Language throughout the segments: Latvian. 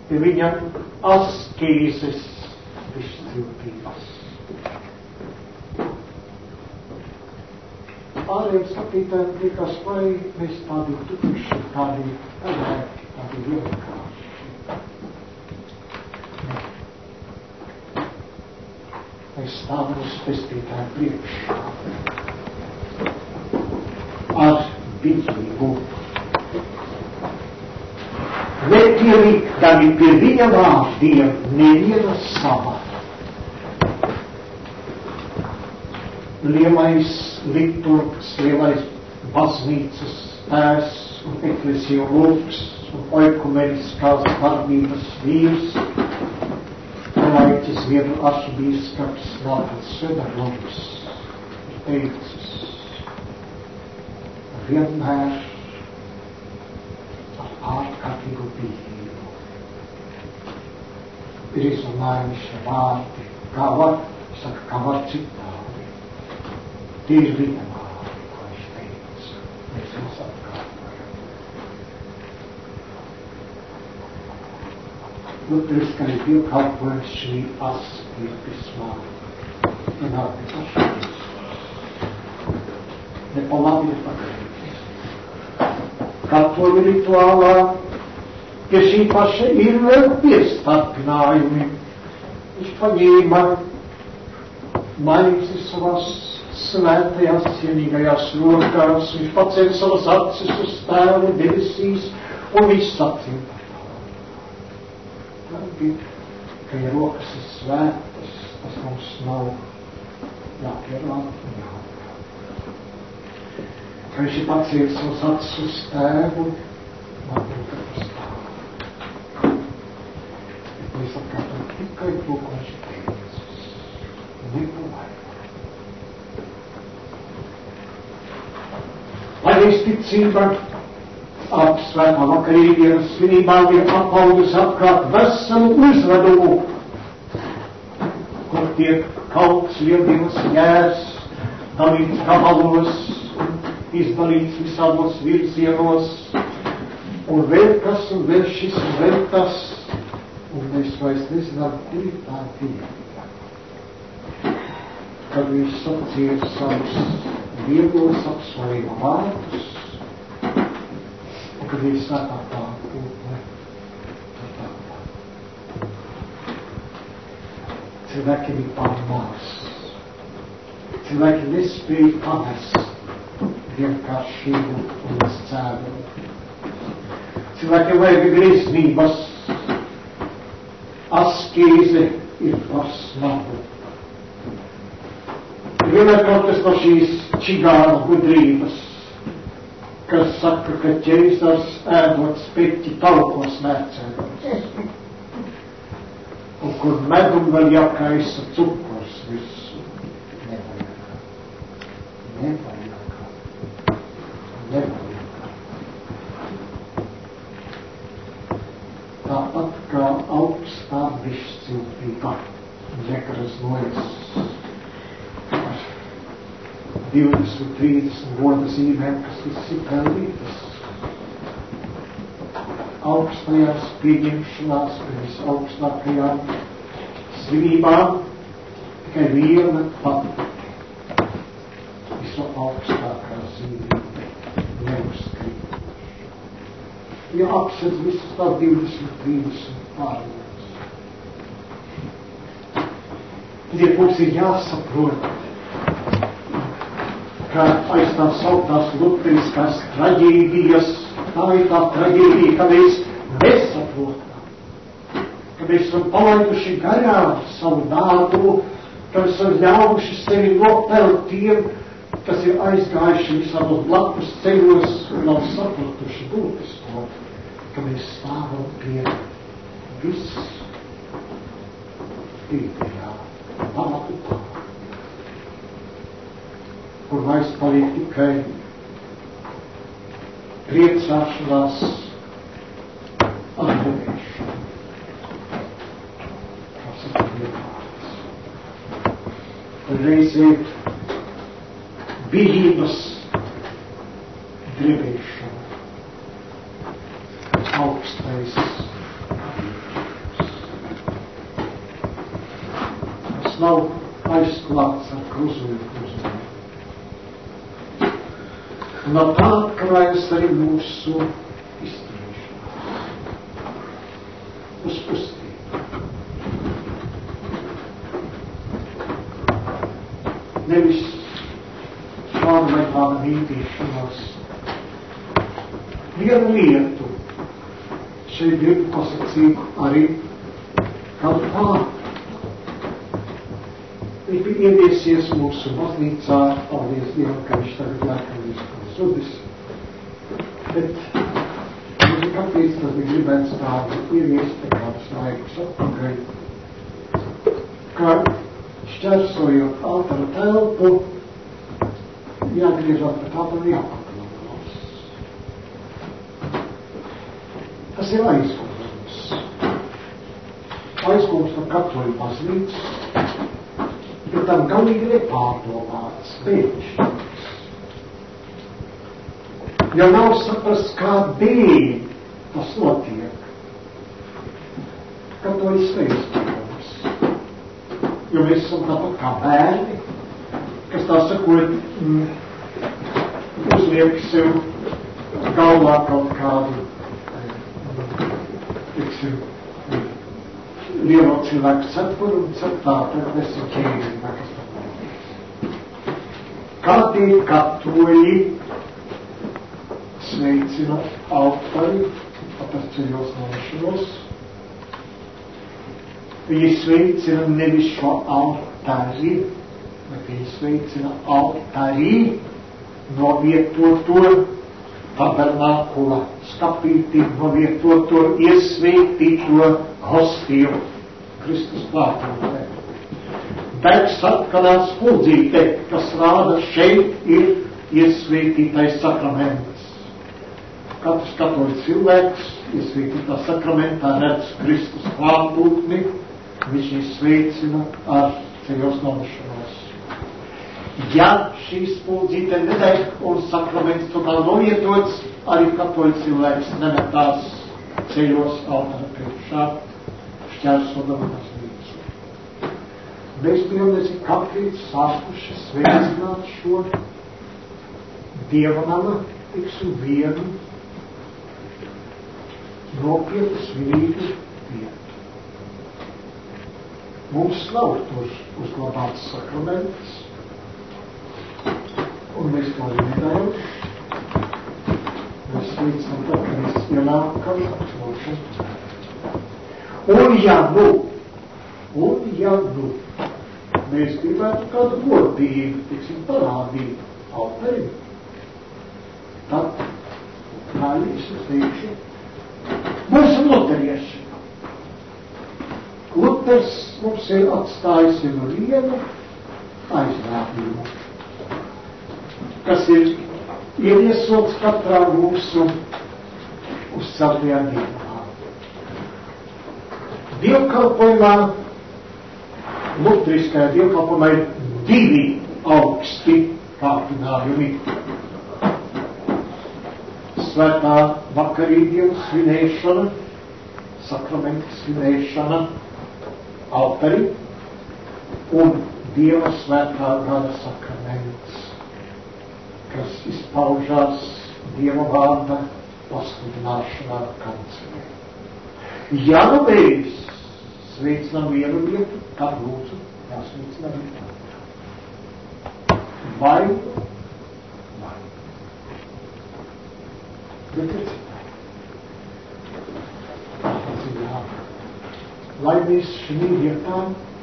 pie viņa askīzes izciltības. Pārējiem skatītājiem likās, vai mēs tādi tukši, tādi pelēki, tādi vienkārši. Mēs stāvam uz pestītāju priekšā ar bijību. Nepierīkdami pie viņa vārdiem neviena sava. Lielais liturgs, lielais baznīcas tēvs un eklesiologs un oikumeniskās darbības vīrs, Laiķis Zviedru arhibīskaps Nātans Söderlunds ir teicis, vienmēr ar ārkārtīgu bijību ir izrunājumi šie vārdi, kā var citādi. Tie ir viņa vārdi, ko viņš teica. Mēs jūs atkārtojam. Luteriskais dievkalpojums šī askirtismā nenāk ne pašreiz, ne pa labi, ne pa kreisi. Katoļu rituālā pie šī paša ir vēl piestarpinājumi. Viņš paņēma maizi savās svētajās cienīgajās rokās, viņš pacēla savas acis uz tēvu debesīs un viņš sacīja. Ka ja rokas ir svētas, tas mums nav jāpierāda un jāpierāda. Ka viņš ir pacēlis savas acis uz tēvu, man būtu uz tēvu. Bet mēs atkārtojam tikai to, ko viņš teicis. Neko vairāk. Lai mēs ticība ap svētā vakarīdienas svinībām ir apaudus apkārt veselu uzvedumu, kur tiek kalts lieldienas jērs, dalīts gabalos, izdalīts visādos virzienos, un vēl kas, un vēl šis, un vēl tas, un mēs vairs nezinām, kur ir tā vieta. Kad viņš sacīja savus vieglos apsvērību vārdus, kad ir svētā pūtne. Cilvēki bija pārmās. Cilvēki nespēja pamest vienkāršību un izcēlumu. Cilvēkiem vajag grīznības. Askīze ir par smagu. Vienmēr kaut kas no šīs čigānu gudrības, kas saka, ka ķeizars ēdot speķi taukos mērcēdams. Un kur medum vēl jākaisa cukurs visu. Nevajag. Tāpat kā augstā višciltība nekrasnojas 20, 30 goda zīmēm, kas viss ir pelnītas. Augstajās pieņemšanās, visaugstākajām svinībām tikai viena pati. Visu augstākā zīmība neuzskrīt. Ja apsedz visas tā 20, 30 pārējās. Tie mums ir jāsaprot, ka aiz tās sauktās luteriskās traģēdijas, tā ir tā traģēdija, ka mēs nesaprotam, ka mēs esam palaiduši garām savu dādu, ka mēs esam ļaujuši sevi nopelt tiem, kas ir aizgājuši visādos blakus ceļos un nav sapratuši būtisko, ka mēs stāvam pie viss pīpējā pamatu tā, kur vairs paliek tikai priecāšanās atdevēšana. Tas ir vienkārši. Reizē bijības drebēšana. Augstais. nav aizklāts ar kruzumu. No tā krājas arī mūsu izturēšana. Uz pustību. Nevis šādu vai tādu mītīšanos. Vienu lietu šeit gribu pasakīt arī, kā tā viņš bija ieviesies mūsu baznīcā, paldies Dievam, ka viņš tagad laikam ir zudis. Bet, kāpēc tas bija gribēts tādu ieviest kādus laikus atpakaļ, ka šķērsojot altāra telpu, jāgriežot pēc tādu jāpaklāmās. Tas ir aizkums. Aizkums no katoļu baznīcas, bet tam galīgi nepārdomāts, bēgšķīgs. Jo nav saprast, kādēļ tas notiek. Katoļu sveicinājumus. Jo mēs esam tāpat kā bērni, kas tā sakot, uzliek sev galvā kaut kādu lielo cilvēku cepuru un ceptā, tad esi ķēri, nekas tā. Kādēļ katoļi sveicina altari, tāpēc ceļos nošanos? Viņi sveicina nevis šo altari, bet viņi sveicina altari novietoto tabernākula skapīti, novietoto iesvētīto hostiju Kristus klātbūtnē. Degs atkanās spuldzīte, kas rāda šeit ir iesvētītais sakraments. Katrs katoļu cilvēks iesvētītā sakramentā redz Kristus klātbūtni, viņš sveicina ar ceļos nošanos. Ja šī spuldzīte nedeg un sakraments tomēr novietots, arī katoļu cilvēks nemetās ceļos altāra priekšā, šķērsodam baznīcu. Mēs bijām nezinu, kāpēc sākuši sveicināt šo Dieva nama, tiksim, vienu nopietnu svinīgu vietu. Mums nav tur uzglabāts sakraments, un mēs to nedarām. Mēs sveicinām to, ka mēs ienākam atklāšanu. Un ja nu, mēs gribētu kādu godību, tiksim, parādīt altarim, tad, kā es teikšu, mūsu luterieši. Luters mums ir atstājis vienu aizrādījumu, kas ir ieviesots katrā mūsu uzceltajā dienā. Dievkalpojumā, luteriskajā dievkalpojumā ir 2 augsti kāpinājumi. Svētā vakarīdienas svinēšana, sakramenta svinēšana altari un Dieva svētā gara sakraments, kas izpaužās Dieva vārda pasludināšanā kancelē. Ja nu mēs sveicinām vienu vietu, tad lūdzu jāsveicinām vietu. Vai? Bet ir citādi. Lai mēs šī vietā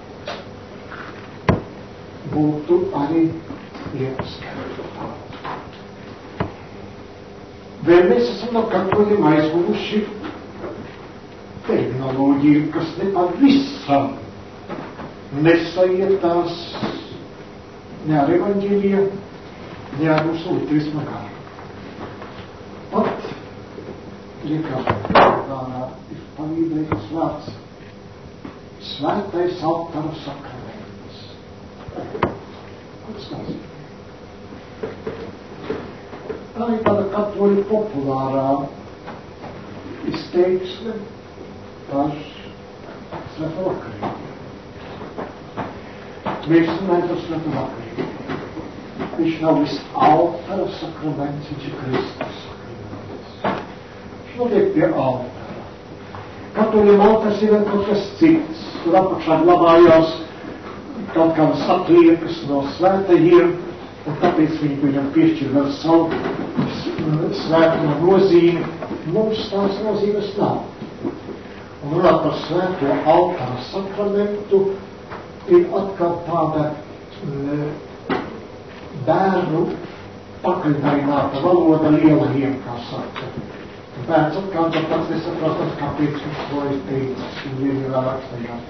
būtu arī ieskaitītāji. Vēl mēs esam no katoļiem aizgūši terminoloģiju, kas nepavisam nesaietās ne ar evaņģēliju, ne ar mūsu luterisma garu. Pat, liekas, tādā ir pavīdējas vārds svētais altāra sakraments. Kas tas ir? Tā ir tāda katoļu populārā izteiksme par svēto vakarību. mēs runājam par Svēto vakarību. Viņš nav visaltara sakraments, viņš ir Kristus sakraments. Viņš notiek pie altara. Katoļiem altars ir kaut kas cits, tur apakšā glabājās kaut kādas atliekas no svētajiem, un tāpēc viņi viņam piešķir vēl savu svēto nozīmi. Mums tās nozīmes nav. Un runāt par svēto altāra sakramentu ir atkal tāda bērnu pakaļdaināta valoda lielajiem, kā saka. Bērns atkal pats nesaprotams, kāpēc viņš to ir teicis, un viņi vēl rakstajās.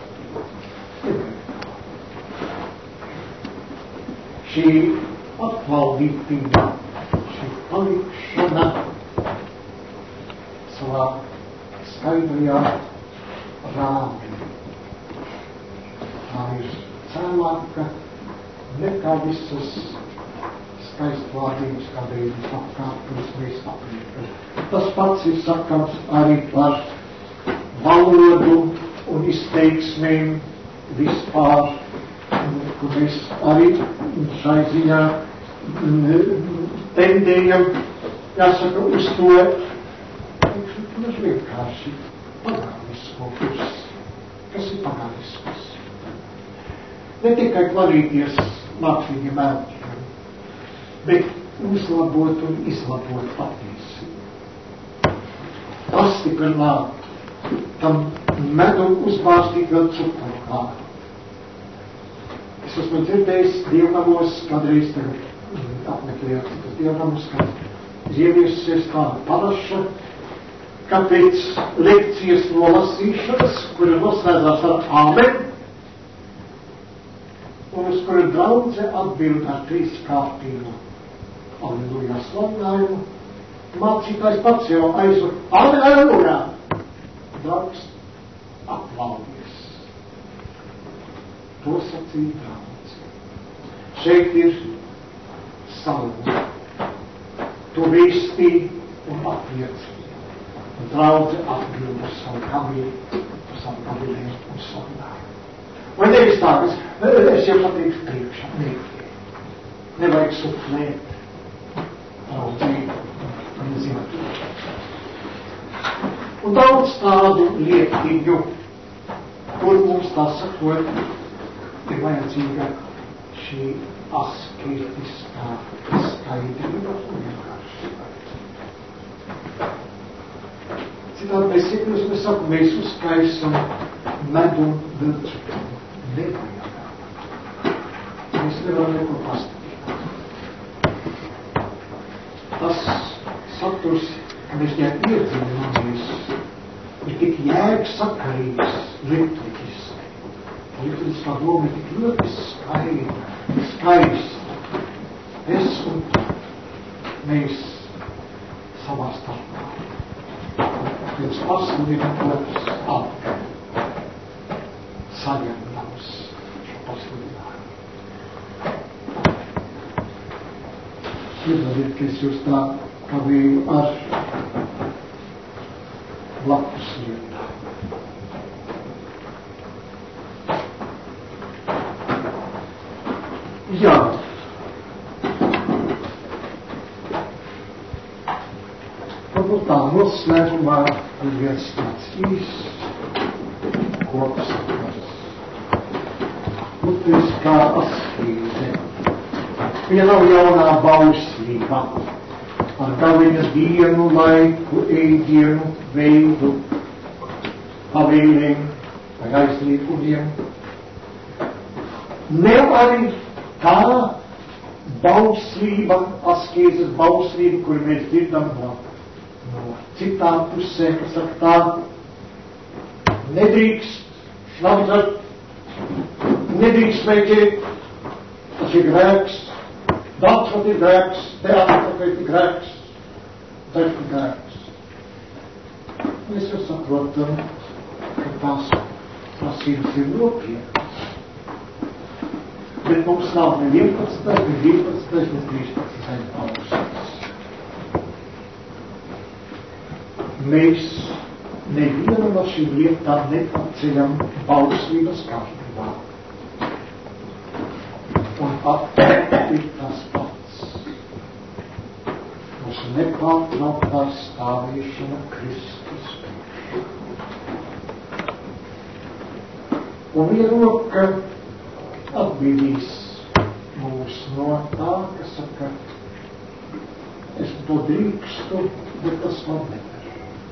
Šī atvaldītība, šī palikšana savā skaidrajā rāmī. Tā ir cēlāka nekā visas skaistvārdības, kādēļ apkārtnes mēs apliekam. Tas pats ir sakams arī par valodu un izteiksmēm vispār, kur mēs arī šai ziņā tendējam, jāsaka, uz to, tas vienkārši pagānismu kurs. Kas ir pagānisms? Ne tikai klarīties mākslīgiem mērķiem, bet uzlabot un izlabot patiesību. Pastiprināt, tam medu uzbārstīt vēl cukuru klāt. Es esmu dzirdējis dievnamos, kādreiz tagad apmeklējot citas dievnamus, kad ieviesusies tāda paraša, ka pēc lekcijas nolasīšanas, kura noslēdzās ar āmen, un uz kuru draudze atbild ar 3 kārtību Alleluja sludinājumu, mācītājs pats jau aizvar Alleluja! Draugs aplaudies. To sacīja draudze. Šeit ir salma. To vēstīja un apliecīja. Un draudze atbild uz savu kavilēm un sludinājumu. Vai nevis tā, es jau pateikšu priekšā, nevajag suflēt draudzīgi, nezināt. Un daudz tādu lietiņu, kur mums tā sakot, ir vajadzīga šī asketiskā skaidrība un vienkāršība. Citādi mēs saku, mēs uzskaisam medu un vilcu. Nevajag. Mēs nevaram neko pastatīt. Tas saturs, ka mēs ņem iedzīvināmies, ir tik jēgsakarīgs, liturģiski. Liturģiskā doma ir tik ļoti skaista. Es un mēs savā starpā. Pirms pasludina otrs atpakaļ. Saņemdams šo pasludinājumu. Piedodiet, ka es jūs tā kavēju ar blakus lietām. Jā. Varbūt tā noslēgumā ir viens tāds īsts kopsakars. Luteriskā askīze. Viņa nav jaunā bauslība. Ar gaviņas dienu, laiku, ēdienu, veidu, pavēlēm vai aizliegumiem. Ne arī tā bauslība, askīzes bauslība, kuru mēs dzirdam no citām pusēm, kas saka tā, nedrīkst šlavzat, nedrīkst smēķēt, tas ir grēks, daudz ir grēks, teātris ir grēks, tas ir grēks. Mēs jau saprotam, ka tās prasības ir nopietnas. Bet mums nav ne 11, ne 12, ne 13 augsts. Mēs nevienu no šīm lietām nepaceļam bauslības kārtībā. at ir tas pats. Mūsu nepārtrauktā stāvēšana Kristus priekšā. Un ieroka atbīdīs mūs no tā, kas saka, es to drīkstu, bet tas man neder.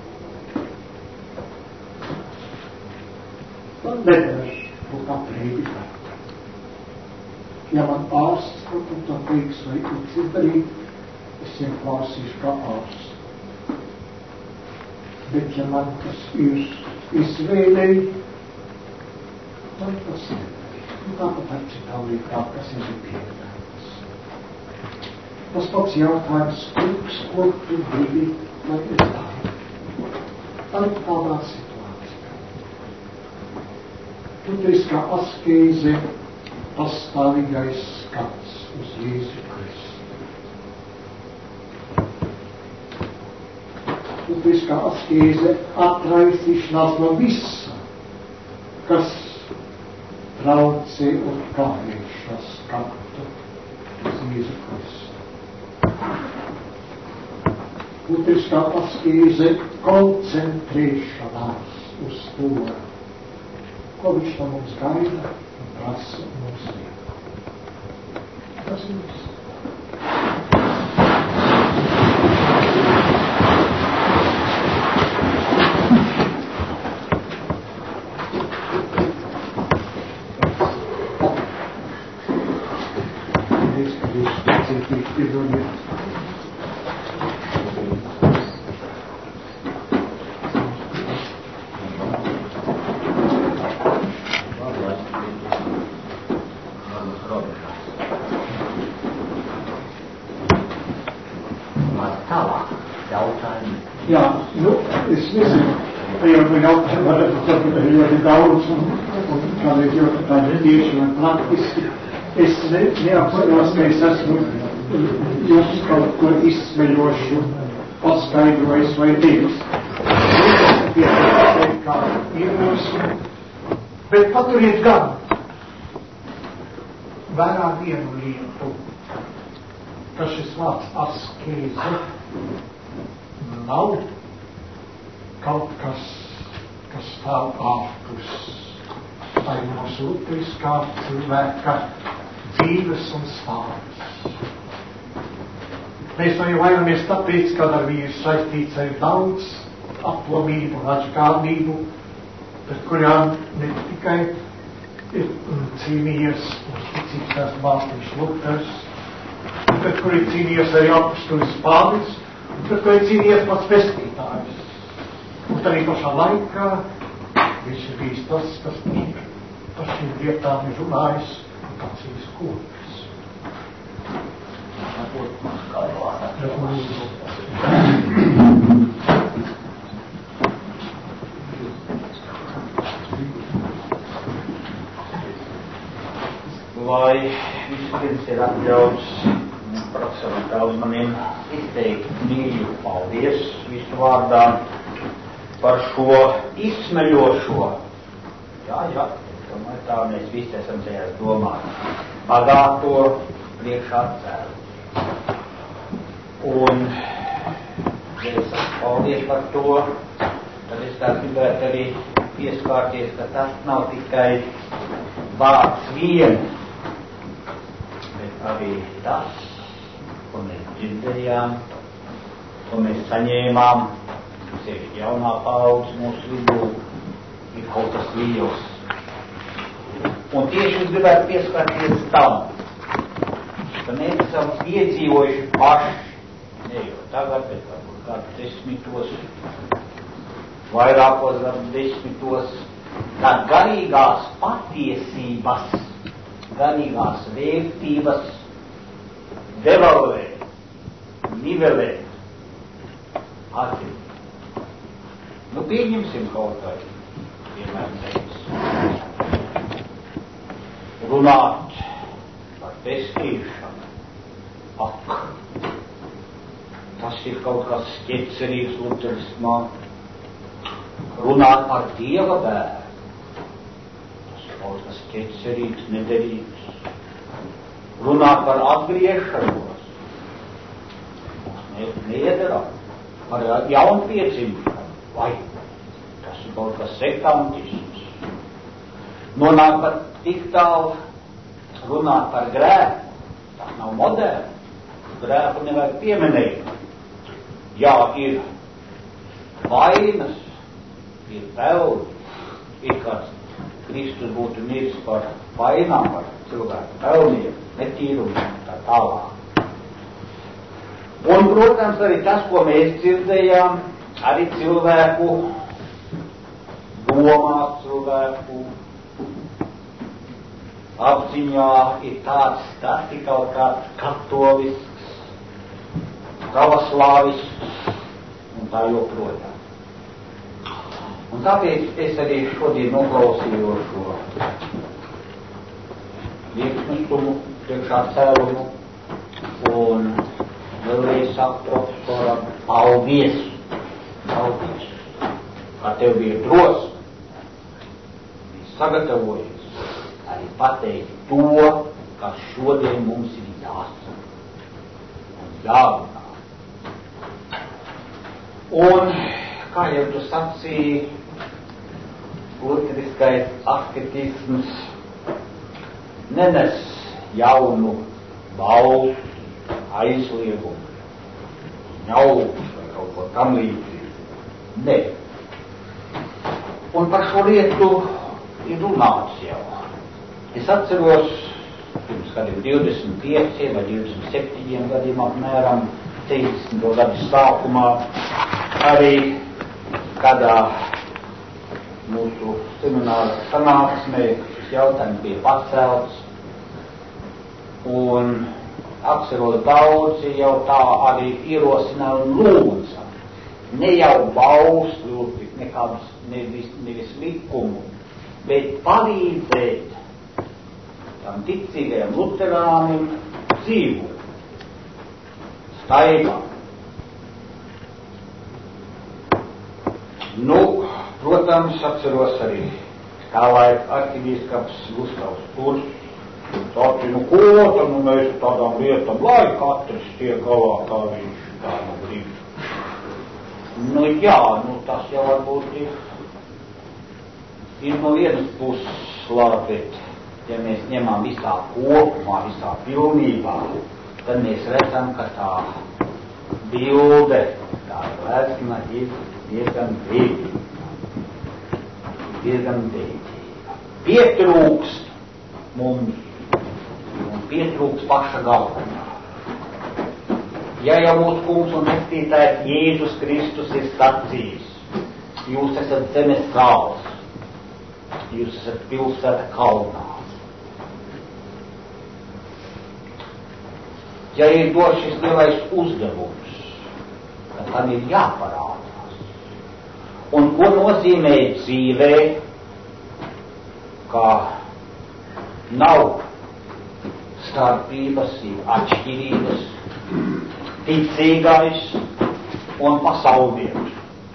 Man neder būt aprēdināt. Ja man ārsts kaut un tā teiks, vai kaut darīt, es viņam klausīšu kā ārsts. Bet ja man tas ir izvēlēji, man tas neder. Un tāpat ar citām lietām, kas ir pieņemtas. Tas pats jautājums, kungs, ko tu gribi, lai es daru? Arī tādā situācijā. Tu teici, kā askēze, pastāvīgais skats uz Jēzu Kristu. Tu teici, kā askēze, atraisīšanās no visa, kas traucē un kavē šo skatu uz Jēzu Kristu. Būtiskā askēze koncentrēšanās uz to, ko viņš no mums gaida un prasa mums liek. Tas ir viss. Ļoti daudz un kādreiz ļoti tādi tieši un praktiski. Es neapsveros, ka es esmu jums kaut ko izsmeļošu, paskaidrojis vai teiks. Kā iemeslu, bet paturiet gan vērā vienu lietu, ka šis vārds askēze nav kaut kas stāv ārpus vai mūsu luteriskā cilvēka dzīves un stāvs. Mēs no jau vainamies tāpēc, ka ar vīru saistīts ar daudz aplamību un atžkārnību, pret kurām ne tikai ir cīnījies mūsu ticības māstīšs Luters, pret kur ir cīnījies arī apustulis Pāvils, pret kur ir cīnījies pats pestītājs. Un arī pašā laikā viņš ir bijis tas, kas par šīm lietām ir runājis un kacījis kokus. Lai vispirms ir atļauts profesoram Feldmanim izteikt mīļu paldies visu vārdā par šo izsmeļošo, domāju, tā mēs visi esam tajās domāt, bagāto priekšatcēlu. Un, ja es paldies par to, tad es tā gribētu arī pieskārties, ka tas nav tikai vārds vien, bet arī tas, ko mēs dzirdējām, ko mēs saņēmām, sevišķi jaunā paudze mūsu vidū, ir kaut kas liels. Un tieši es gribētu pieskarties tam, ka mēs esam piedzīvojuši paši, ne jau tagad, bet varbūt kādu 10, vairākos gadu 10, kā garīgās patiesības, garīgās vērtības devalvē, nivelē, atļūt. Nu, pieņemsim kaut vai, piemēram, teiks, runāt par pestīšanu. Ak, tas ir kaut kas ķecerīgs luterismā. Runāt par Dieva bērnu. Tas ir kaut kas ķecerīgs, nederīgs. runāt par atgriešanos. Mēs neiedarām par jaunpiedzimšanu. Vai tas ir kaut kas sekantisms? Nonāk par tik tālu runāt par grēku. Tas nav moderni. Grēku nevajag pieminēt. Jā, ir vainas, ir pelni, ir kāds Kristus būtu miris par vainām, par cilvēku pelniem, netīrumiem, tā tālāk. Un, protams, arī tas, ko mēs dzirdējām, arī cilvēku domās, cilvēku apziņā ir tāds kaut kāds katolisks, pravoslāvisks un tā joprojām. Un tāpēc es arī šodien noklausījos šo lieknesumu, priekšā cēlumu un vēlreiz saku profesoram, paldies, kā tev bija drosme, sagatavojies arī pateikt to, kas šodien mums ir jāsaka un jārunā. Un, kā jau tu sacīji, luteriskais asketisms nenes jaunu balsu, aizliegumu, ņaukus vai kaut ko tam līdzīgu. Ne. Un par šo lietu ir runāts jau. Es atceros, pirms kādiem 25 vai 27 gadiem apmēram, 30. gadu sākumā, arī kādā mūsu semināra sanāksmē šis jautājums bija pacelts, un atceros daudzi jau tā arī ierosināja un lūdza. Ne jau bausli, nekādus nevis likumu, bet palīdzēt tam ticīgajam luterānim dzīvot, staigā. Nu, protams, atceros arī kā laika arhibīskaps Gustavs Kurs. Tāpēc, ko tad mēs tādām lietām, lai katrs tiek galā, kā viņš tā grib. Nu jā, tas jau varbūt ir no vienas puses labi, bet ja mēs ņemam visā kopumā, visā pilnībā, tad mēs redzam, ka tā bilde, tā glezna ir diezgan bēdīga. Pietrūkst mums un pietrūkst paša galvenā. Ja jau mūsu kungs un pestītājs Jēzus Kristus ir sacījis, jūs esat zemes sāls, jūs esat pilsēta kalnā. Ja ir dots šis lielais uzdevums, tad tam ir jāparādās. Un ko nozīmē dzīvē, kā nav starpības, atšķirības, ticīgais un pasaulietis.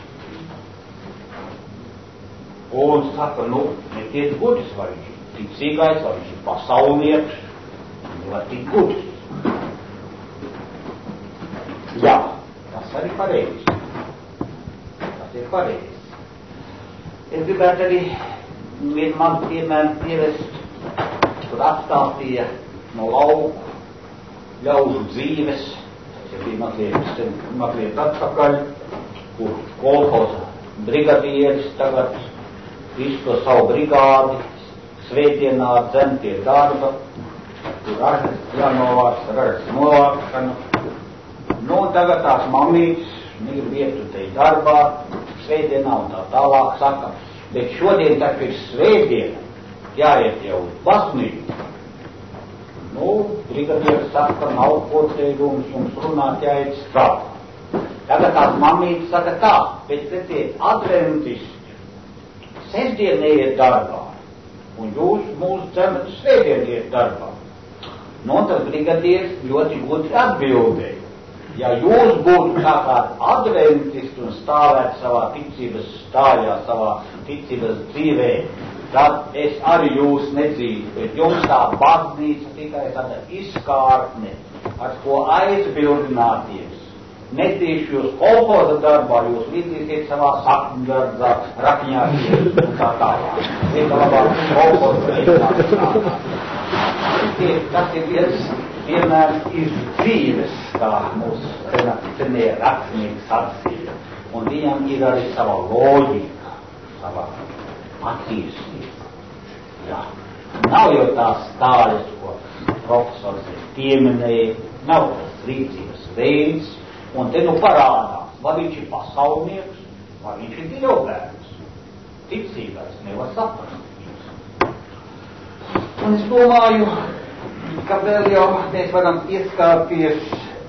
Un saka, netiek gudrs, vai viņš ir ticīgais, vai viņš ir pasaulietis, vai tik gudrs. Jā, tas arī pareizi. Tas ir pareizi. Es gribētu arī vienu man piemēru pievest, kur atstāstīja no lauku ļaužu dzīves, tas jau bija mazliet atpakaļ, kur kolhoza brigadieris tagad visu to savu brigādi svētdienā dzen pie darba, kur ražas jānovāks, ražas novākšanu. Nu, tagad tās mamītes ir vietu te darbā, svētdienā un tā tālāk saka, bet šodien tā ir svētdiena, jāiet jau uz baznīcu. Nu, brigadieris saka, nav potēgums, jums runāt jāiet strādā. Tagad tās mamītes saka tā, bet redziet, adventisti sestdien neiet darbā, un jūs mūsu cerat svētdien iet darbā. Nu, un tas brigadieris ļoti gudri atbildēja. Ja jūs būtu kā adventisti un stāvētu savā ticības stājā, savā ticības dzīvē tad es arī jūs nedzītu, bet jums tā baznīca tikai tāda izkārtne, ar ko aizbildināties. Netīši jūs kolhoza darbā, jūs līdzīsiet savā sakņu darbā, rakņāties un tā tālāk. Vieta labāk kolhoza darbā. Tas ir vienmēr ir dzīves, kā mūsu senie rakstnieki sacīja. Un viņam ir arī sava loģika, sava attīstība. Jā. Nav jau tās stāļas, ko profesors pieminēja, nav tas rīcības veids, un te nu parādās, vai viņš ir pasaulnieks, vai viņš ir dievbērns. Ticībās nevar saprast. Un es domāju, ka vēl jau mēs varam ieskārties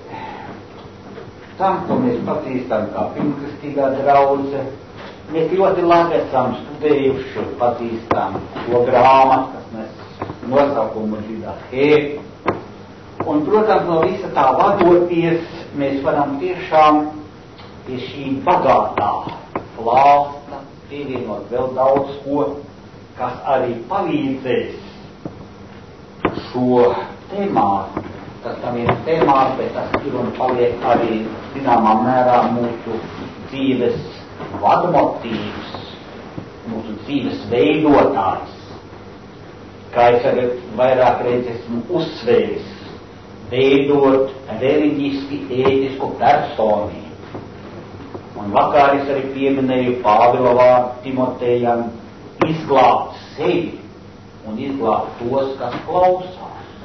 tam, ko mēs pazīstam kā pirmkristīgā draudze. Mēs ļoti labi esam studējuši un pazīstam to grāmatu, kas nes nosaukumu Židahē. Un, protams, no visa tā vadoties, mēs varam tiešām pie šī bagātā klāsta pievienot vēl daudz ko, kas arī palīdzēs šo tēmātu. Tas tam ir tēmāts, bet tas ir un paliek arī zināmā mērā mūsu dzīves vadmotīvs, mūsu dzīves veidotājs. Kā es arī vairāk reizes esmu uzsvēris, veidot reliģiski ētisku personību. Un vakar es arī pieminēju Pāvila vārdu Timotejam izglābt sevi un izglābt tos, kas klausās.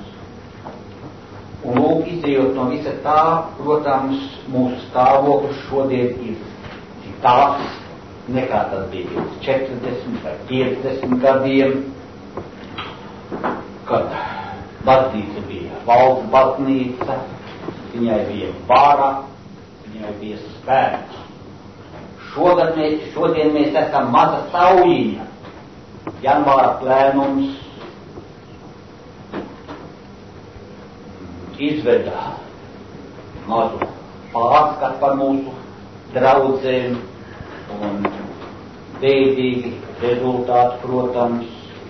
Un lūk, izējot no visa tā, protams, mūsu stāvoklis šodien ir citāds nekā tas bija pirms 40 vai 50 gadiem, kad baznīca bija valsts baznīca, viņai bija vara, viņai bija spēks. Šodien mēs esam maza saujiņa, janvāra plēnums izveda mazu pārskatu par mūsu draudzēm un bēdīgi rezultāti, protams,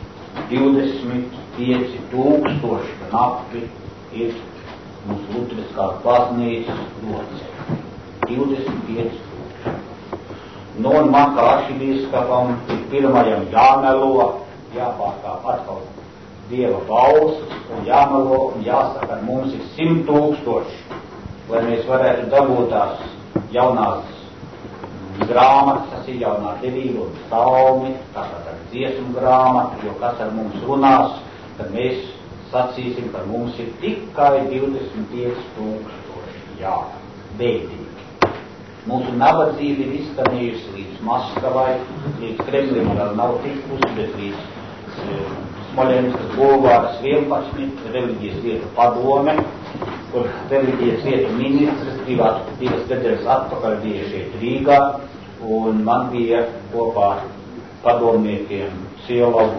25,000 knapi ir mūsu luteriskās baznīcas locekļi. 25,000. Nu, un man kā arhibīskapam ir pirmajam jāmelo, jāpārkāp atkal Dieva balsts un jāmelo un jāsaka, mums ir 100,000, lai mēs varētu dabūt tās jaunās grāmatas, tas ir jaunā devība un psalmi, tātad ar dziesmu grāmatu, jo kas ar mums runās, tad mēs sacīsim, ka mums ir tikai 25,000. Jā, bēdīgi. Mūsu nabadzība ir izskanējusi līdz Maskavai, līdz Kremlim vēl nav tikusi, bet līdz Smoļenskas bulvāras 11, reliģijas lietu padome, kur reliģijas lietu ministrs divas nedēļas atpakaļ bija šeit Rīgā, un man bija kopā padomniekiem Cielovu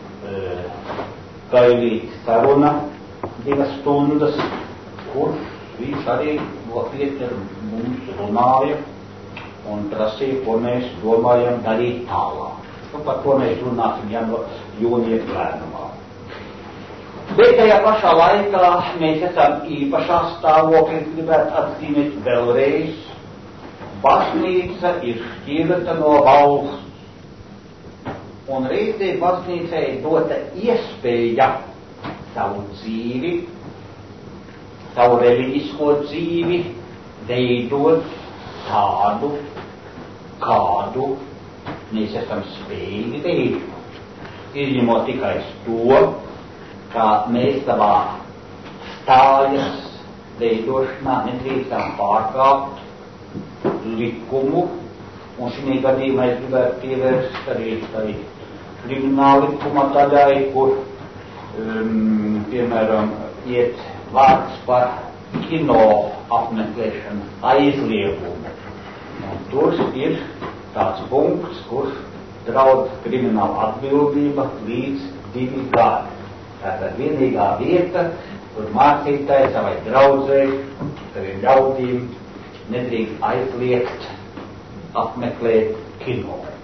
Gailīti saruna 2 stundas, kur viņš arī nopietni ar mums runāja un prasīja, ko mēs domājam darīt tālāk. Nu, par to mēs runāsim jūnija plēnumā. Bet tajā pašā laikā mēs esam īpašā stāvoklī, gribētu atzīmēt vēlreiz. Baznīca ir šķirta no valsts, un reizē baznīcai dota iespēja savu dzīvi, savu reliģisko dzīvi veidot tādu, kādu mēs esam spējīgi veidot. Izņemot tikai to, ka mēs savā stājas veidošanā nedrīkstam pārkāpt likumu, un šī gadījumā es gribētu pievērst arī tai krimināla likuma daļai, kur, piemēram, iet vārds par kino apmeklēšanu aizliegumu. Un tur ir tāds punkts, kur draud krimināla atbildība līdz 2 gadi. Tātad vienīgā vieta, kur mācītāji savai draudzei, saviem ļaudīm nedrīkst aizliegt apmeklēt kino.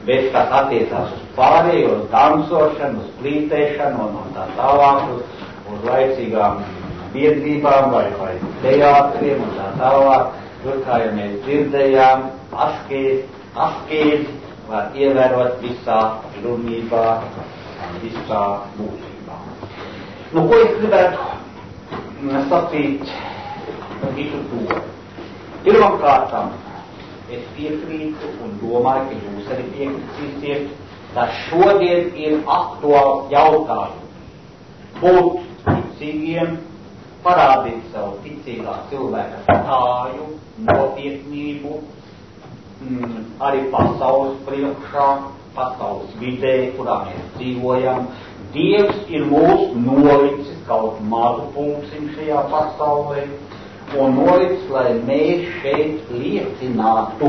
bet kas attiecās uz pārējo, uz dansošanu, uz plītēšanu un tā tālāk, uz laicīgām biedrībām vai teātriem un tā tālāk. Tur, kā jau mēs dzirdējām, askēzi var ievērot visā runībā, visā mūžībā. Nu, ko es gribētu sacīt visu to? Pirmkārtām, es piekrītu un domāju, ka jūs arī piekritīsiet, ka šodien ir aktuāls jautājums. Būt ticīgiem, parādīt savu ticīgā cilvēka stāju, nopietnību, arī pasaules priekšā, pasaules vidē, kurā mēs dzīvojam. Dievs ir mūs nolicis kaut mazu pulksiņu šajā pasaulē un nolicis, lai mēs šeit liecinātu.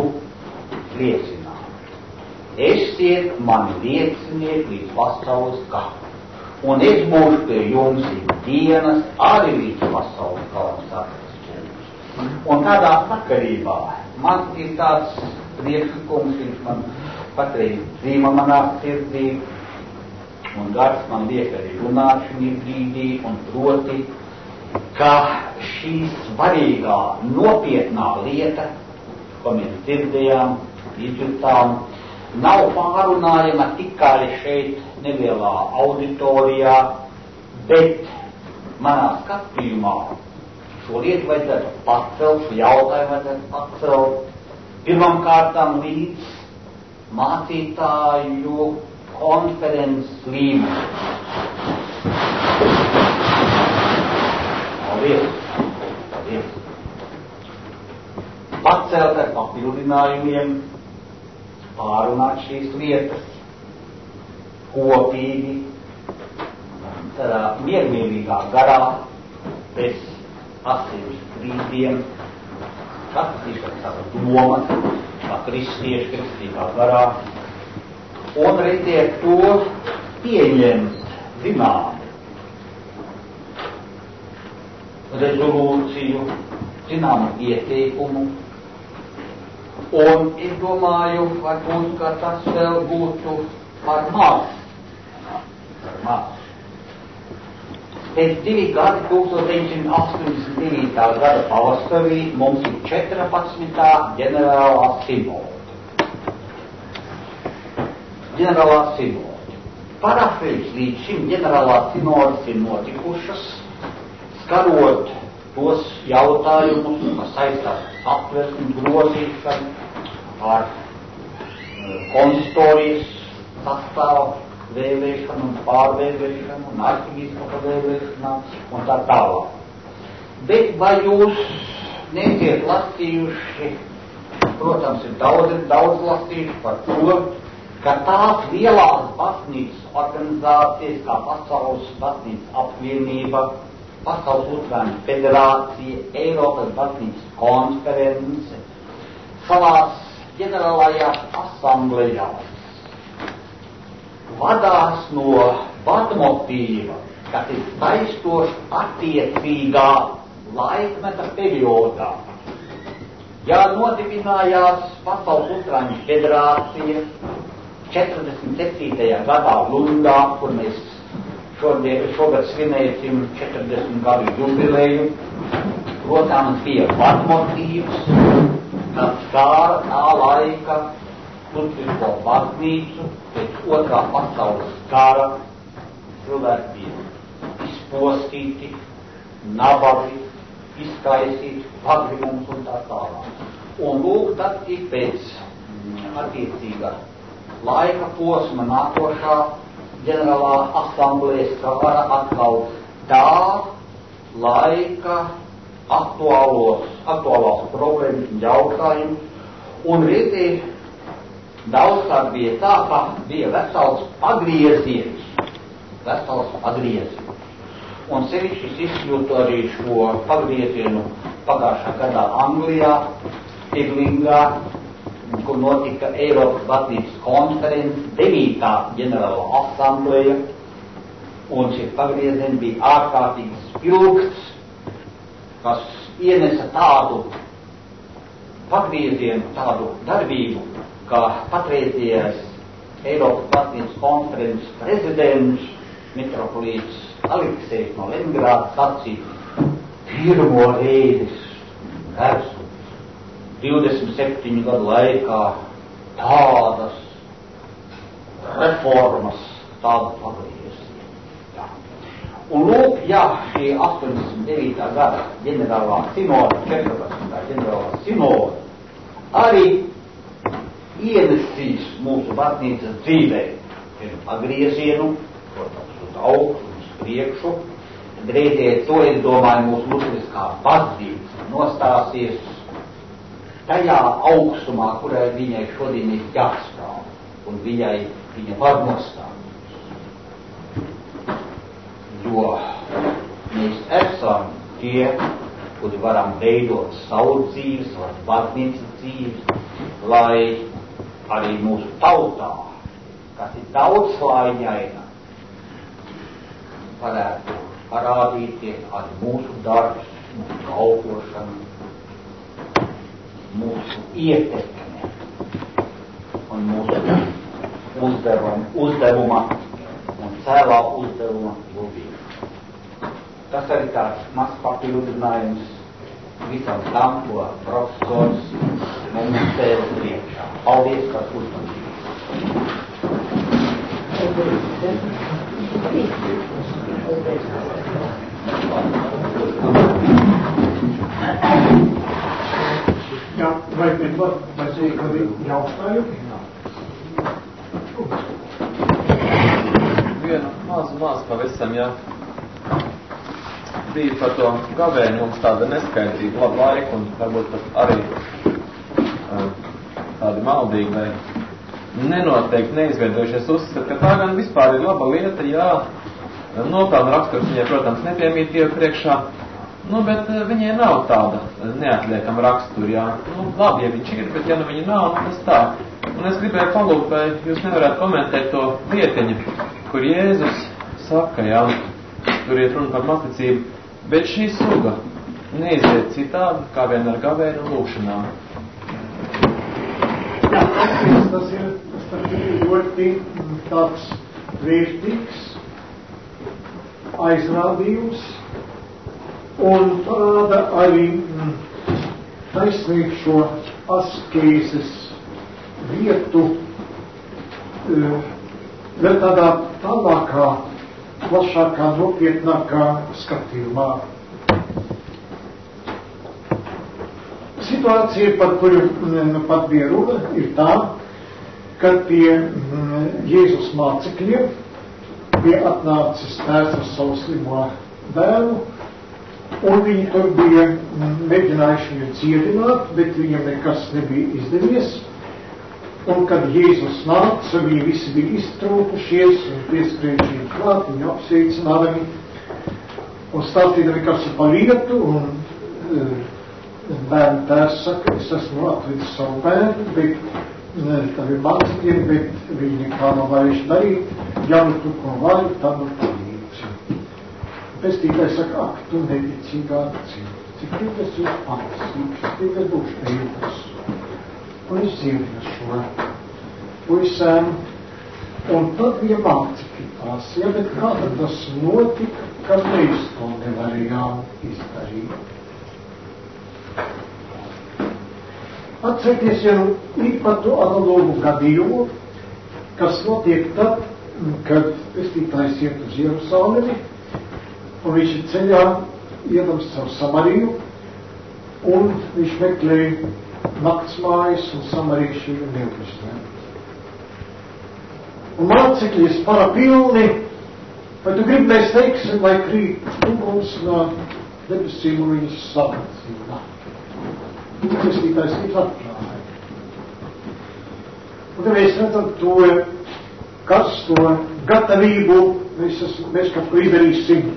Esiet mani liecinieki līdz pasaules galam. Un es būšu pie jums ikdienas arī līdz pasaules galam sakristūs. Un tādā sakarībā man ir tāds priekšlikums, viņš man patreiz dzīvo manā sirdī, un gars man liek arī runāt šī brīdī, un proti, ka šī svarīgā, nopietnā lieta, ko mēs dzirdējām, izjutām, nav pārunājama tikai šeit nelielā auditorijā, bet manā skatījumā šo lietu vajadzētu pacelt, šo jautājumu vajadzētu pacelt pirmkārtām līdz mācītāju konferences līmeni. Paldies. Pacelt ar papildinājumiem, pārunāt šīs lietas kopīgi, tādā miermīlīgā garā, bez asins strīdiem, katrs izsaka savas domas, kā kristieši kristīgā garā, un redzēt to pieņemt zināmu rezolūciju, zināmu ieteikumu. Un es domāju, varbūt, ka tas vēl būtu par maz. Pēc 2 gadi, 1989. Gada pavasarī, mums ir 14. ģenerālā sinode. Parafējas līdz šim ģenerālās sinodes ir notikušas, skarot tos jautājumus, kas saistās ar satversmes grozīšanu, ar konsistorijas sastāvu vēlēšanu un pārvēlēšanu un arhibīskapa vēlēšanām un tā tālāk. Bet vai jūs nesiet lasījuši, protams, ir daudz lasījuši par to, ka tās lielās baznīcas organizācijas, kā Pasaules baznīcas apvienība, Pasaules Luterāņu federācija, Eiropas baznīcas konference, savās ģenerālajās asamblejās vadās no vadmotīva, kas ir saistošs attiecīgā laikmeta periodā. Ja nodibinājās Pasaules Luterāņu federācija 47. gadā Lundā, kur mēs šogad svinēsim 40 gadu jubileju, protams, bija vadmotīvs, kas skāra tā laika luterisko baznīcu pēc otrā pasaules kara. Cilvēki bija izpostīti, nabagi, izkaisīti, pagrimums un tā tālāk. Un lūk, tad ir pēc attiecīga laika posma nākošā ģenerālā asamblējas skara atkal tā laika aktuālās problēmas un jautājumus, un rītī daudzkārt bija tā, ka bija vesels pagrieziens. Un sevišķi izjūtu arī šo pagriezienu pagājušā gadā Anglijā, Stirlingā, kur notika Eiropas baznīcas konferences 9. ģenerāla asambleja, un šie pagriezieni bija ārkārtīgi spilgts, kas ienesa tādu pagriezienu, tādu darbību, ka patreizējais Eiropas baznīcas konferences prezidents, mitropolīts Aleksejs no Leningrādas sacīja, pirmo reizi esmu 27 gadu laikā tādas reformas, tādu pagriezienu. Un lūk, ja šī 89. gada ģenerālā sinoda, 14. ģenerālā sinoda, arī ienesīs mūsu baznīcas dzīvē pagriezienu, protams, uz augšu, uz priekšu, drīzāk to, es domāju, mūsu luteriskā baznīca nostāsies tajā augstumā, kurai viņai šodien ir jāstāv, un viņa var nostāties. Jo mēs esam tie, kuri varam veidot savu dzīves, vai baznīcas dzīves, lai arī mūsu tautā, kas ir daudzslāņaina, varētu parādīties arī mūsu darbs, mūsu kalpošana, mūsu ietekme un mūsu uzdevuma un cēlā uzdevuma pildība. Tas arī tāds mazs papildinājums visam tam, ko profesors mums sēž priekšā. Paldies par uzmanību. Jā, vai kādi jautājumi? Vienu maz pavisam, jā. Bija par to gavēni mums tāda neskaidrība labu laiku un varbūt pat arī tādi maldīgi vai nenoteikti neizveidojušies uzskata, ka tā gan vispār ir laba lieta, jā, nopelna raksturs viņai, protams, nepiemīt Dievu priekšā, bet viņai nav tāda neatliekama rakstura, jā. Labi, ja viņš ir, bet ja viņa nav, tas tā. Un es gribēju palūgt, vai jūs nevarētu komentēt to vietiņu, kur Jēzus saka, jā, tur iet runa par mazticību, bet šī suga neiziet citādi, kā vien ar gavēnu un lūkšanām. Jā, tas ir ļoti tāds vērtīgs aizrādījums un parāda arī taisnību šo askēzes vietu vēl tādā tālākā, plašākā, nopietnākā skatījumā. Situācija, par kuru pat bija runa, ir tā, ka pie Jēzus mācekļiem bija atnācis tēvs ar savu slimo dēlu, un viņi tur bija mēģinājuši viņu dziedināt, bet viņam nekas nebija izdevies. Un kad Jēzus nāca, viņi visi bija iztrūkušies un pieskrējuši viņu klāt, viņu apsveicinājumi un stāstījumi, kas ir pa lietu, un bērnu tēvs saka, es esmu atvedis savu bērnu, bet tā ir mācekļiem, bet viņi nekā nav varējuši darīt, ja nu tu ko vari, tad nu palīdzi. Pestītājs saka, ak, tu neticīgā cilvēks, cik es jūs palasīšu, cik es būšu pēdējos. Un es dziedinu šo puisēm, un tad bija mācekļi tās, ja, bet kā tad tas notika, ka mēs to nevarējām izdarīt. Atcerieties jau īpato analogu gadījumu, kas notiek tad, kad pestītājs iet uz Jerusalemi, un viņš ir ceļā iedams caur Samariju, un viņš meklē naktsmājas un samarīši ir neuzņēmti. Un mācekļi spara pilni, vai tu gribi, mēs teiksim, lai krīt uguns no debesīm un viņas sadedzina. Pestītājs viņus atklāja. Un tad mēs redzam to karsto gatavību, mēs kaut ko izdarīsim.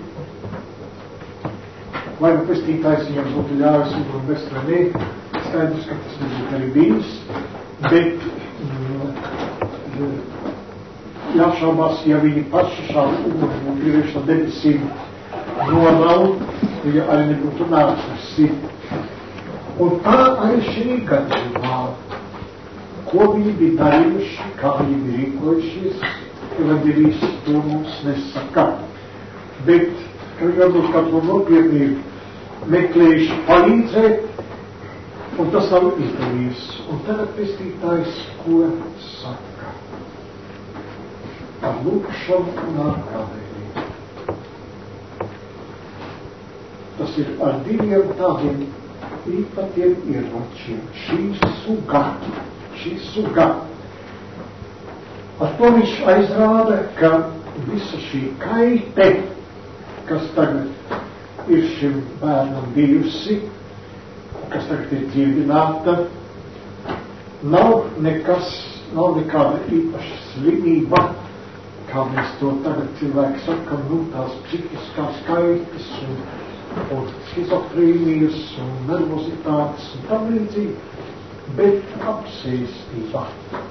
Vai nu pestītājs viņam būtu ļāvis un bez vai ne, skaidrs, ka tas nebūtu arī bijis, bet jāšaubās, ja viņi paši šādu uguni un griež no debesīm nomalu, ja arī nebūtu nākusi. Un tā arī šī gadījumā ko viņi bija darījuši, kā viņi bija rīkojušies, evaņģēlijs to mums nesaka. Bet, kad varbūt kāds no nopietni meklējuši palīdzēt, un tas nav izdarījis. Un tagad pestītājs ko saka? Ar lūkšanu un ar gavēnību. Tas ir ar diviem tādiem īpatiem ieročiem. Šī suga. Ar to viņš aizrāda, ka visa šī kaite, kas tagad ir šim bērnam bijusi, kas tagad ir dziedināta, nav nekāda īpaša slimība, kā mēs to tagad cilvēki sakam, tās psihiskās kaitas un schizofrēnijas un nervozitātes un tam līdzīgi, bet apsēstība.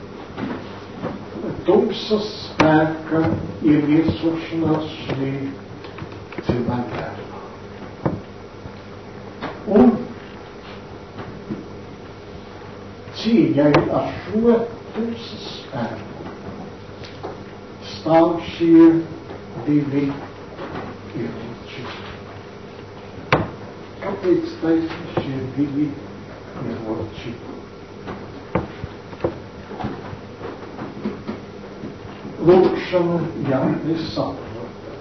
Tumsas spēka ieviesošanās šī cilvēka. Un cīņai ar šo tumsas spēku stāv šie divi ieroči. Kāpēc taisni šie divi ieroči? Lūkšana nesaprota.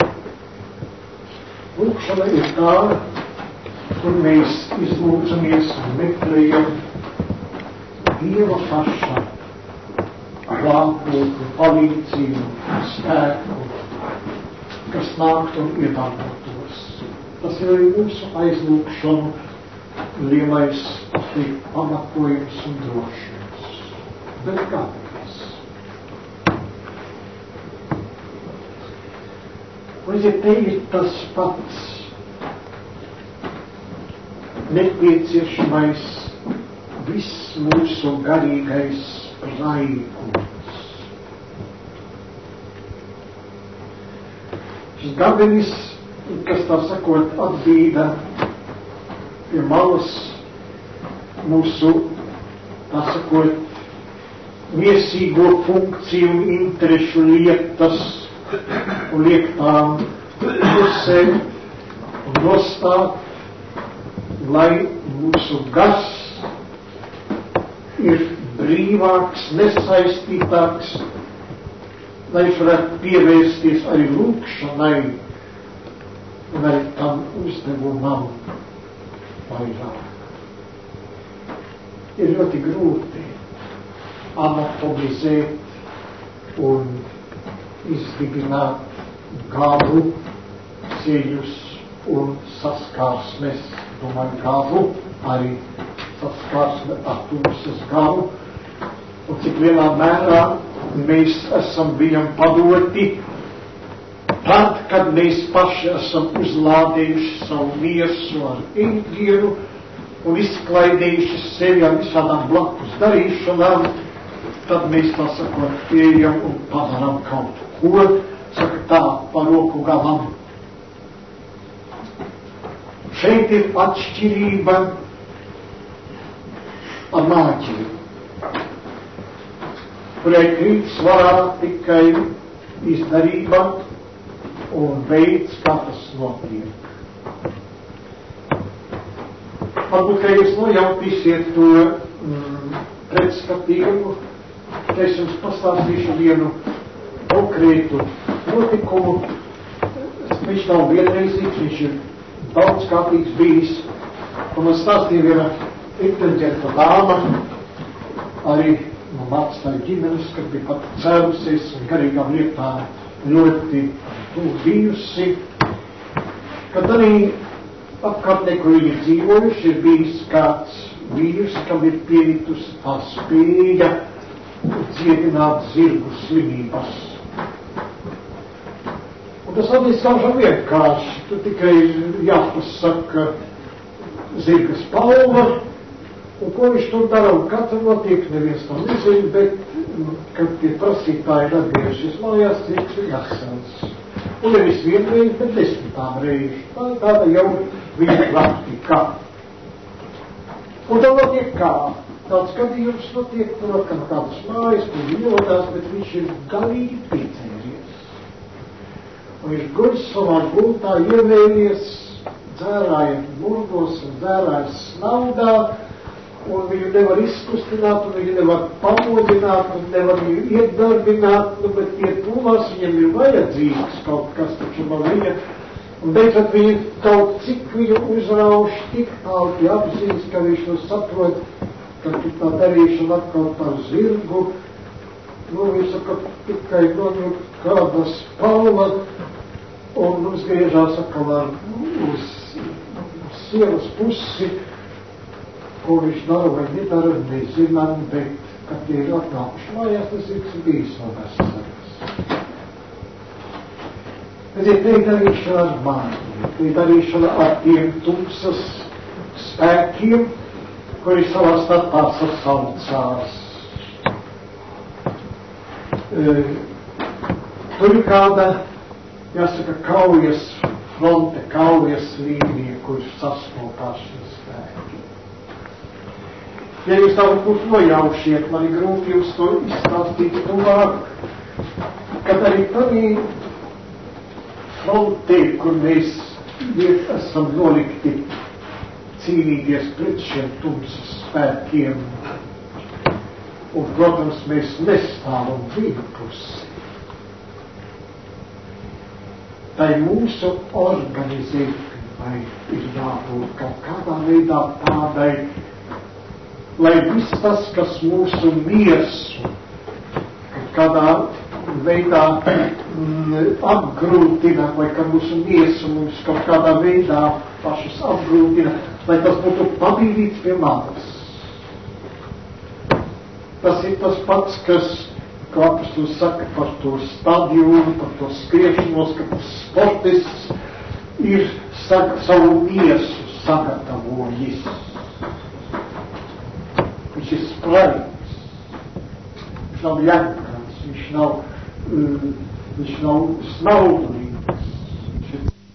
Lūkšana ir tā, kur mēs izlūdzamies un meklējam Dieva paša klātbūtni, palīdzību, spēku, kas nākt un iedarbotos. Tas ir arī mūsu aizlūkšanu lielais pamatojums un drošības. Bet kāpēc? Un ja te ir tas pats nepieciešamais viss mūsu garīgais raikums. Šis gabenis, kas tā sakot atbīda pie malas mūsu, tā sakot, miesīgo funkciju un interešu lietas un liek tām pusē un nostāt, lai mūsu gars ir brīvāks, nesaistītāks, lai viņš varētu pievērsties arī lūkšanai un arī tam uzdevumam vairāk. Ir ļoti grūti anatomizēt un izdibināt garu, ceļus un saskārsmes, domāju, garu, arī saskārsme ar tumsas garu, un cik lielā mērā mēs bijam padoti tad, kad mēs paši esam uzlādējuši savu miesu ar ēdienu un izklaidējuši sevi ar visādām blakus darīšanām, tad mēs tā sakot ejam un padaram kaut ko, saka tā, pa roku galam. Šeit ir atšķirība ar māķiem, kurai krīt svarā tikai izdarība un veids, kā tas notiek. Varbūt, ka jūs nojautīsiet to pretskatījumu, ka es jums pastāstīšu vienu konkrētu notikumu. Viņš nav vienreizīgs, viņš ir daudzkārtīgs bijis, un man stāstīja viena inteliģenta dāma, arī no mācītāju ģimenes, kad bija pat cēlusies un garīgām lietām ļoti tuvu bijusi, kad arī apkārtnē, kur viņi dzīvojuši, ir bijis kāds vīrs, kam ir pievitusi tā spēja dziedināt zirgu slimības. Un tas atliec kāžam vienkārši, tu tikai jāpasaka zirga spalva, un ko viņš tur dara, un katra notiek, neviens tam nezina, bet, kad tie prasītāji ir atgriežies mājās, zirgs ir jāsauc. Un nevis vienreiz, bet 10 reizi. Tā ir tāda jau viņa praktika. Un tā notiek kā? Tāds gadījums notiek, protams, kādas mājas, kur jūtās, bet viņš ir galīgi piecēries. Un viņš guļ savā gultā, ievēries, dzērāja murgos un dzērāja snaudā, un viņu nevar izkustināt, un viņu nevar pamodināt, un nevar viņu iedarbināt, bet ietūmās viņam ir vajadzīgs kaut kas, taču no viņa, un beidzot viņu kaut cik viņu uzrauš, tik tālti apzīst, ka viņš nu saprot, ka tu tā darīšana atkal par zirgu, viņš saka, tikai kāda spalva, un uzgriežās atkal uz sievas pusi, ko viņš dara vai nedara, nezinām, bet, kad tie ir atnākuši mājās, tas ir bijis no veselības. Bet ir te darīšana ar mani, te darīšana ar tiem tumsas spēkiem, kuri savā starpā sasaucās. Tur ir kāda, jāsaka, kaujas fronte, kaujas līnija, kur saskopās šie spēki. Ja jūs tādu būtu nojaušiet, man ir grūti jūs to izstāstīt tuvāk, kad arī tādī frontē, kur mēs esam nolikti cīnīties pret šiem tumsas spēkiem, un, protams, mēs nestāvam vienpusi. Tai mūsu organizēšanai ir jābūt kaut kādā veidā tādai, lai viss tas, kas mūsu miesu kādā veidā apgrūtina, vai ka mūsu miesu mums kaut kādā veidā pašas apgrūtina, lai tas būtu pabīdīts pie malas. Tas ir tas pats, kas, kā apustulis saka par to stadionu, par to skriešanos, ka tas sportists ir savu miesu sagatavojis. Viņš ir spraigs, viņš nav ļankans, viņš nav snaudulīgs.